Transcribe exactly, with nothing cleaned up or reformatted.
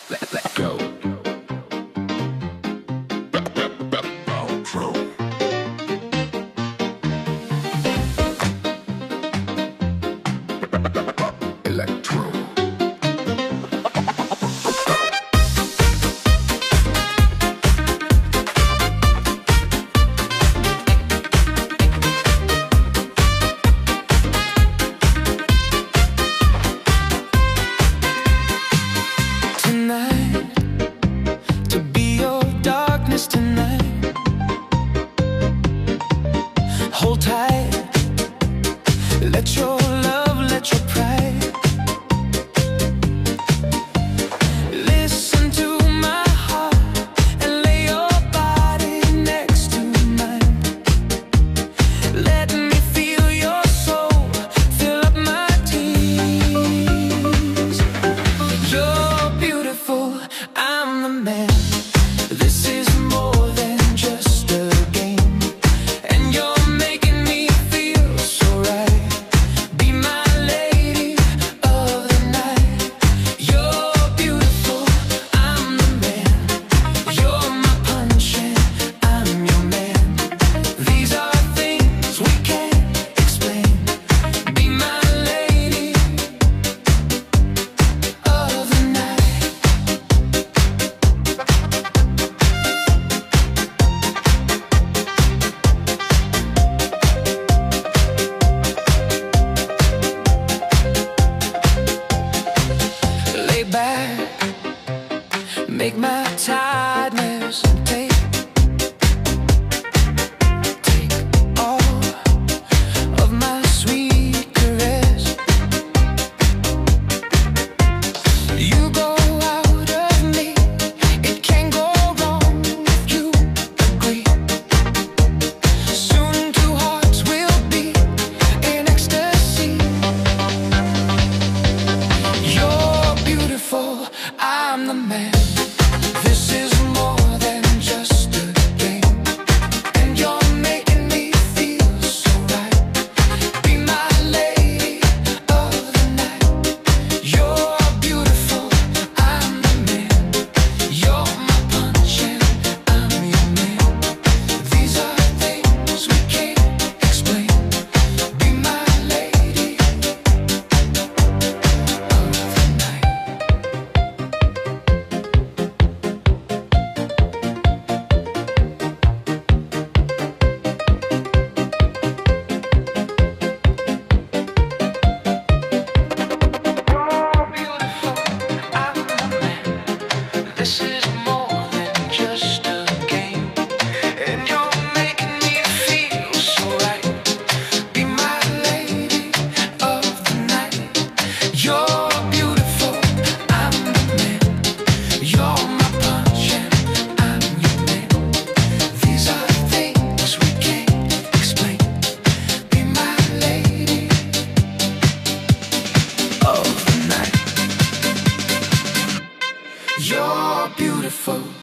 Let, let go. Outro. Electro. Tonight, hold tight, let your love, let your pride listen to my heart and lay your body next to mine. Let me feel your soul fill up my tears. You're beautiful, I'm the man. This is more than just a game, and you're making me feel so right. Be my lady of the night. You're beautiful, I'm the man. You're my punch and I'm your man. These are things we can't explain. Be my lady of the night. Lay back, make my tiredness take, take all of my sweet caress. You go out of me, it can't go wrong if you agree. Soon two hearts will be in ecstasy. You're beautiful, I'm the man. This is more than just a game, and you're making me feel so right. Be my lady of the night. You're beautiful, I'm the man. You're my punch and I'm your man. These are things we can't explain. Be my lady of the night. This is more than just a game, and you're making me feel so right. Be my lady of the night. You're beautiful, I'm the man. You're my punch and I'm your man. These are things we can't explain. Be my lady of the night. You're beautiful,